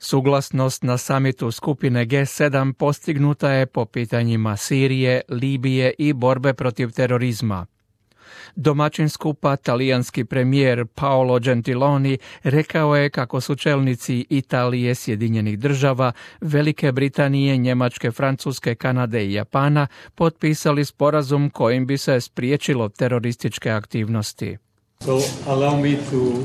Suglasnost na samitu skupine G7 postignuta je po pitanjima Sirije, Libije i borbe protiv terorizma. Domaćin skupa, talijanski premijer Paolo Gentiloni, rekao je kako su čelnici Italije, Sjedinjenih država, Velike Britanije, Njemačke, Francuske, Kanade i Japana potpisali sporazum kojim bi se spriječilo terorističke aktivnosti. So allow me to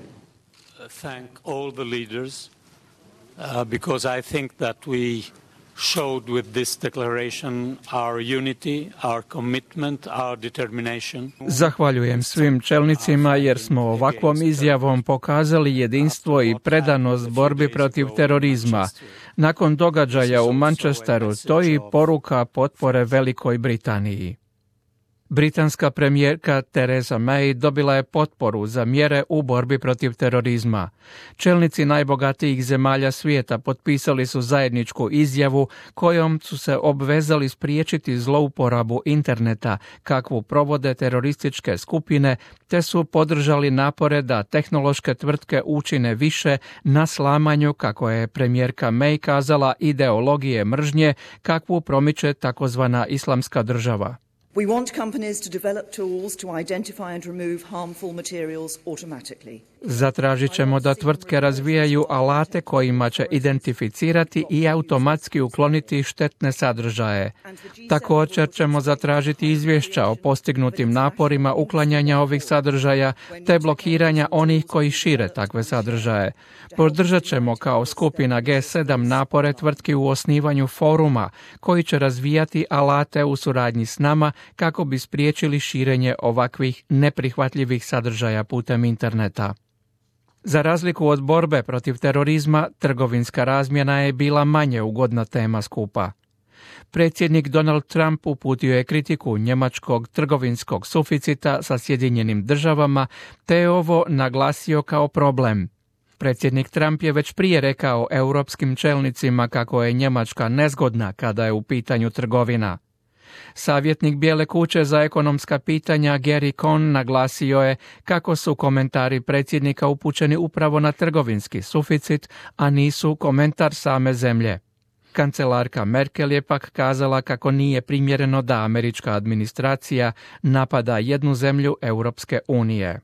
thank all the leaders because I think that we showed with this declaration our unity, our commitment, our determination. Zahvaljujem svim čelnicima jer smo ovakvom izjavom pokazali jedinstvo i predanost borbi protiv terorizma. Nakon događaja u Manchesteru stoji poruka potpore Velikoj Britaniji. Britanska premijerka Theresa May dobila je potporu za mjere u borbi protiv terorizma. Čelnici najbogatijih zemalja svijeta potpisali su zajedničku izjavu kojom su se obvezali spriječiti zlouporabu interneta kakvu provode terorističke skupine, te su podržali napore da tehnološke tvrtke učine više na slamanju, kako je premijerka May kazala, ideologije mržnje kakvu promiče takozvana Islamska država. We want companies to develop tools to identify and remove harmful materials automatically. Zatražit ćemo da tvrtke razvijaju alate kojima će identificirati i automatski ukloniti štetne sadržaje. Također ćemo zatražiti izvješća o postignutim naporima uklanjanja ovih sadržaja te blokiranja onih koji šire takve sadržaje. Podržat ćemo kao skupina G7 napore tvrtki u osnivanju foruma koji će razvijati alate u suradnji s nama kako bi spriječili širenje ovakvih neprihvatljivih sadržaja putem interneta. Za razliku od borbe protiv terorizma, trgovinska razmjena je bila manje ugodna tema skupa. Predsjednik Donald Trump uputio je kritiku njemačkog trgovinskog suficita sa Sjedinjenim državama, te je ovo naglasio kao problem. Predsjednik Trump je već prije rekao europskim čelnicima kako je Njemačka nezgodna kada je u pitanju trgovina. Savjetnik Bijele kuće za ekonomska pitanja Gary Cohn naglasio je kako su komentari predsjednika upućeni upravo na trgovinski suficit, a nisu komentar same zemlje. Kancelarka Merkel je pak kazala kako nije primjereno da američka administracija napada jednu zemlju Europske unije.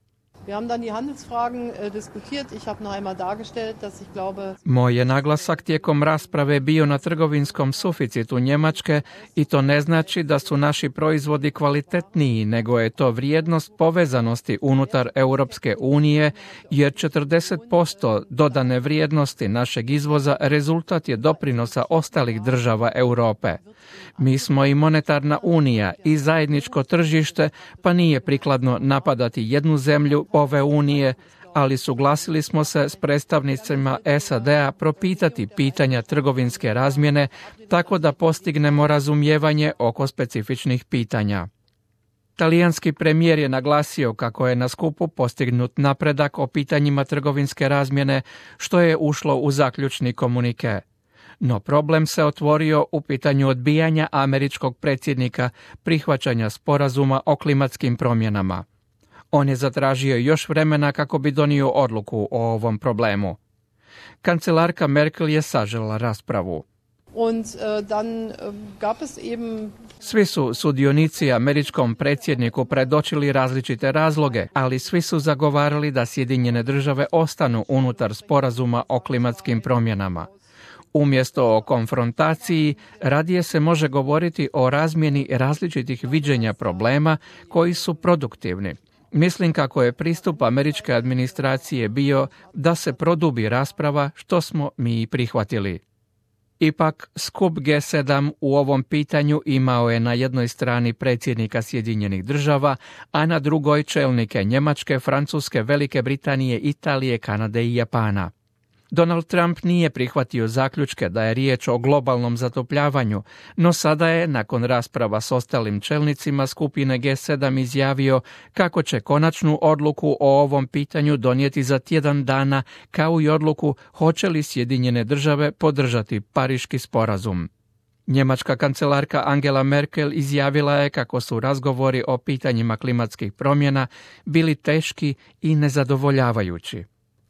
Moj je naglasak tijekom rasprave bio na trgovinskom suficitu Njemačke i to ne znači da su naši proizvodi kvalitetniji, nego je to vrijednost povezanosti unutar Europske unije, jer 40% dodane vrijednosti našeg izvoza rezultat je doprinosa ostalih država Europe. Mi smo i monetarna unija i zajedničko tržište, pa nije prikladno napadati jednu zemlju ove unije, ali suglasili smo se s predstavnicima SAD-a propitati pitanja trgovinske razmjene tako da postignemo razumijevanje oko specifičnih pitanja. Talijanski premijer je naglasio kako je na skupu postignut napredak o pitanjima trgovinske razmjene, što je ušlo u zaključni komunike. No problem se otvorio u pitanju odbijanja američkog predsjednika prihvaćanja sporazuma o klimatskim promjenama. On je zatražio još vremena kako bi donio odluku o ovom problemu. Kancelarka Merkel je sažela raspravu. Svi su sudionici američkom predsjedniku predočili različite razloge, ali svi su zagovarali da Sjedinjene države ostanu unutar sporazuma o klimatskim promjenama. Umjesto o konfrontaciji, radije se može govoriti o razmjeni različitih viđenja problema koji su produktivni. Mislim kako je pristup američke administracije bio da se produbi rasprava, što smo mi prihvatili. Ipak, skup G7 u ovom pitanju imao je na jednoj strani predsjednika Sjedinjenih država, a na drugoj čelnike Njemačke, Francuske, Velike Britanije, Italije, Kanade i Japana. Donald Trump nije prihvatio zaključke da je riječ o globalnom zatopljavanju, no sada je, nakon rasprava s ostalim čelnicima skupine G7, izjavio kako će konačnu odluku o ovom pitanju donijeti za tjedan dana, kao i odluku hoće li Sjedinjene države podržati Pariški sporazum. Njemačka kancelarka Angela Merkel izjavila je kako su razgovori o pitanjima klimatskih promjena bili teški i nezadovoljavajući.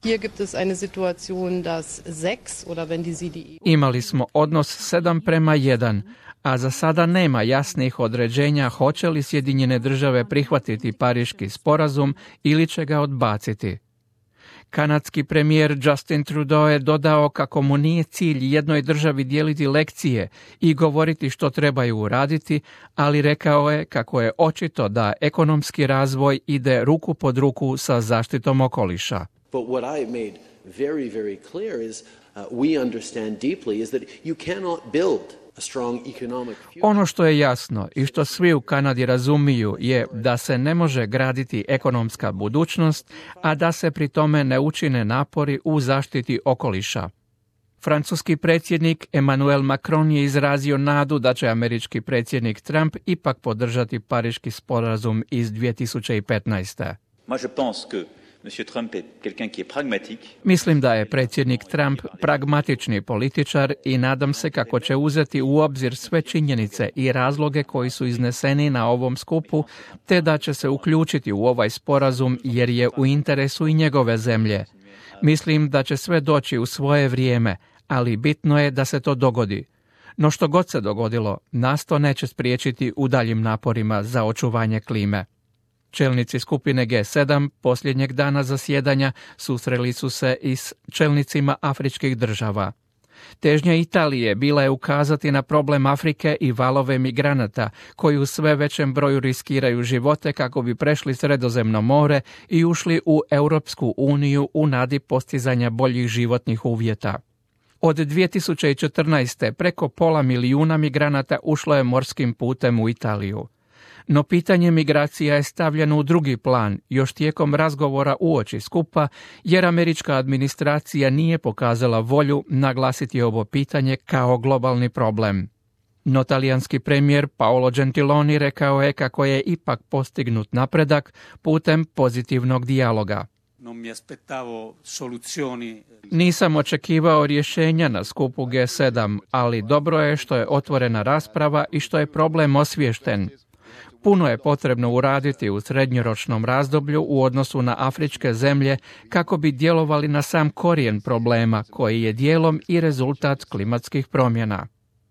Imali smo odnos 7:1, a za sada nema jasnih određenja hoće li Sjedinjene države prihvatiti Pariški sporazum ili će ga odbaciti. Kanadski premijer Justin Trudeau je dodao kako mu nije cilj jednoj državi dijeliti lekcije i govoriti što trebaju uraditi, ali rekao je kako je očito da ekonomski razvoj ide ruku pod ruku sa zaštitom okoliša. But what I made very, very clear is we understand deeply is that you cannot build a strong economic future. Ono što je jasno i što svi u Kanadi razumiju je da se ne može graditi ekonomska budućnost, a da se pri tome ne učine napori u zaštiti okoliša. Francuski predsjednik Emmanuel Macron je izrazio nadu da će američki predsjednik Trump ipak podržati Pariški sporazum iz 2015. Moi je pense que Monsieur Trump est quelqu'un qui est pragmatique. Mislim da je predsjednik Trump pragmatični političar i nadam se kako će uzeti u obzir sve činjenice i razloge koji su izneseni na ovom skupu, te da će se uključiti u ovaj sporazum jer je u interesu i njegove zemlje. Mislim da će sve doći u svoje vrijeme, ali bitno je da se to dogodi. No što god se dogodilo, nas to neće spriječiti u daljim naporima za očuvanje klime. Čelnici skupine G7 posljednjeg dana zasjedanja susreli su se i s čelnicima afričkih država. Težnja Italije bila je ukazati na problem Afrike i valove migranata koji u sve većem broju riskiraju živote kako bi prešli Sredozemno more i ušli u Europsku uniju u nadi postizanja boljih životnih uvjeta. Od 2014. preko 500 milijuna migranata ušlo je morskim putem u Italiju. No pitanje migracija je stavljeno u drugi plan još tijekom razgovora uoči skupa, jer američka administracija nije pokazala volju naglasiti ovo pitanje kao globalni problem. No talijanski premijer Paolo Gentiloni rekao je kako je ipak postignut napredak putem pozitivnog dijaloga. Nisam očekivao rješenja na skupu G7, ali dobro je što je otvorena rasprava i što je problem osviješten. Puno je potrebno uraditi u srednjoročnom razdoblju u odnosu na afričke zemlje kako bi djelovali na sam korijen problema koji je dijelom i rezultat klimatskih promjena.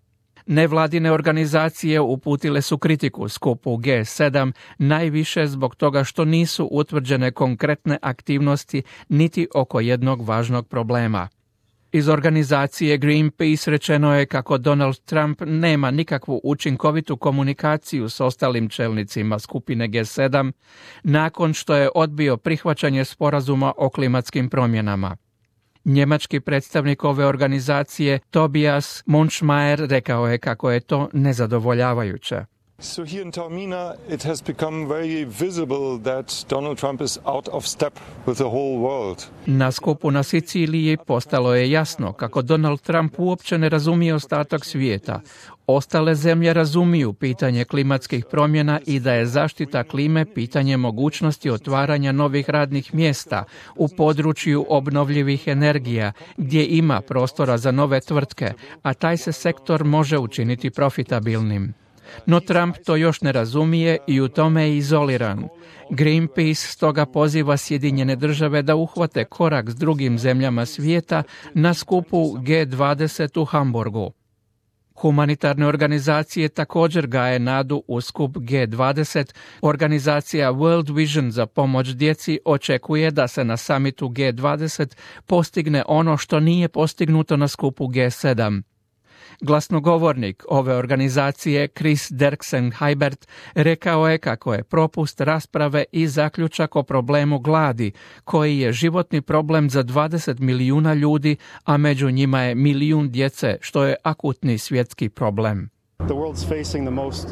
Nevladine organizacije uputile su kritiku skupu G7 najviše zbog toga što nisu utvrđene konkretne aktivnosti niti oko jednog važnog problema. Iz organizacije Greenpeace rečeno je kako Donald Trump nema nikakvu učinkovitu komunikaciju s ostalim čelnicima skupine G7 nakon što je odbio prihvaćanje sporazuma o klimatskim promjenama. Njemački predstavnik ove organizacije Tobias Munchmeier rekao je kako je to nezadovoljavajuće. So here in Taormina it has become very visible that Donald Trump is out of step with the whole world. Na skupu na Siciliji postalo je jasno kako Donald Trump uopće ne razumije ostatak svijeta. Ostale zemlje razumiju pitanje klimatskih promjena i da je zaštita klime pitanje mogućnosti otvaranja novih radnih mjesta u području obnovljivih energija gdje ima prostora za nove tvrtke, a taj se sektor može učiniti profitabilnim. No Trump to još ne razumije i u tome je izoliran. Greenpeace stoga poziva Sjedinjene države da uhvate korak s drugim zemljama svijeta na skupu G20 u Hamburgu. Humanitarne organizacije također gaje nadu u skup G20. Organizacija World Vision za pomoć djeci očekuje da se na samitu G20 postigne ono što nije postignuto na skupu G7. Glasnogovornik ove organizacije Chris Derksen-Heibert rekao je kako je propust rasprave i zaključak o problemu gladi, koji je životni problem za 20 milijuna ljudi, a među njima je milijun djece, što je akutni svjetski problem. The world's facing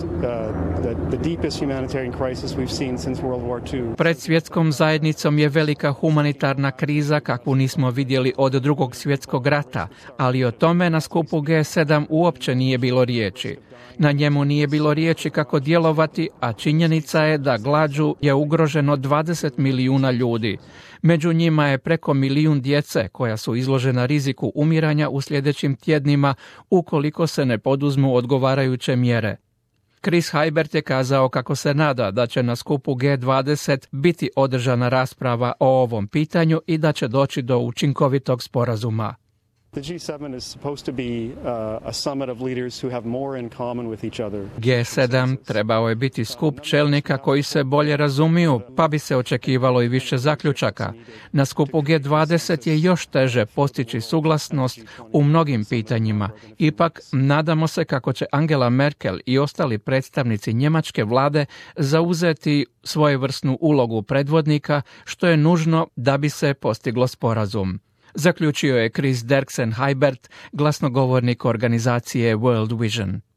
the deepest humanitarian crisis we've seen since World War II. Pred svjetskom zajednicom je velika humanitarna kriza kakvu nismo vidjeli od Drugog svjetskog rata, ali o tome na skupu G7 uopće nije bilo riječi. Na njemu nije bilo riječi kako djelovati, a činjenica je da glađu je ugroženo 20 milijuna ljudi. Među njima je preko milijun djece koja su izložena riziku umiranja u sljedećim tjednima ukoliko se ne poduzmu odgovarajuće mjere. Chris Haibert je kazao kako se nada da će na skupu G20 biti održana rasprava o ovom pitanju i da će doći do učinkovitog sporazuma. The G7 is supposed to be a summit of leaders who have more in common with each other. G7 trebao je biti skup čelnika koji se bolje razumiju, pa bi se očekivalo i više zaključaka. Na skupu G20 je još teže postići suglasnost u mnogim pitanjima. Ipak, nadamo se kako će Angela Merkel i ostali predstavnici njemačke vlade zauzeti svojevrsnu ulogu predvodnika, što je nužno da bi se postiglo sporazum. Zaključio je Chris Derksen Haibert, glasnogovornik organizacije World Vision.